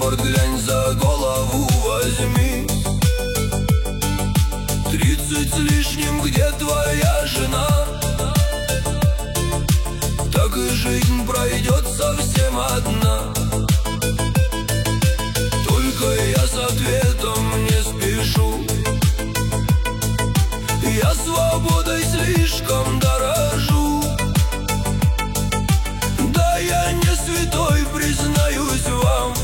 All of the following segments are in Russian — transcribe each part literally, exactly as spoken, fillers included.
паспорт глянь, за голову возьми. Тридцать с лишним, где твоя жена? Так и жизнь пройдет совсем одна. Только я с ответом не спешу. Я свободой слишком дорожу. Да, я не святой, признаюсь вам,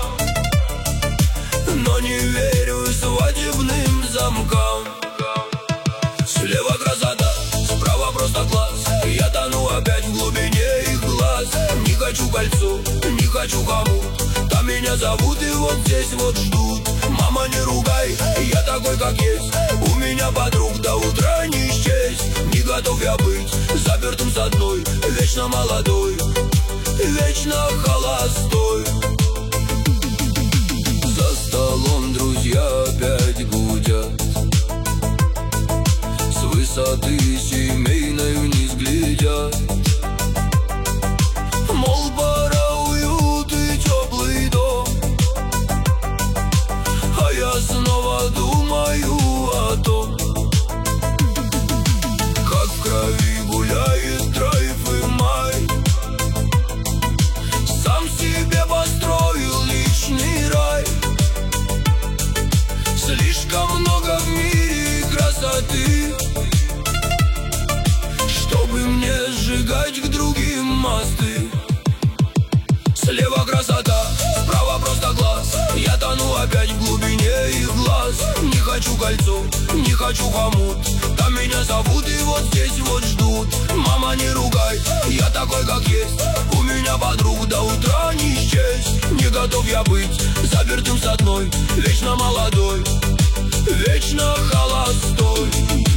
но не верю свадебным замкам. Слева красота, справа просто класс. Я тону опять в глубине их глаз. Не хочу кольцо, не хочу хомут. Там меня зовут и вот здесь вот ждут. Мама, не ругай, я такой как есть. У меня подруг до утра не счесть. Не готов я быть запертым с одной, вечно молодой, вечно холостой. За столом друзья опять гудят. С высоты семейной вниз глядят. Мол, пора уют и теплый дом. А я снова думаю о том, как в крови гуляет драйв и май. Сам себе построил личный рай. Слишком много в мире красоты, чтобы мне сжигать к другим мосты. Слева красота, справа просто глаз. Я тону опять в глубине их глаз. Не хочу кольцо, не хочу хомут. Там меня зовут и вот здесь вот ждут. Мама, не ругай, я такой как есть. У меня подруг до утра не счесть. Не готов я быть запертым с одной, вечно молодой, вечно холостой.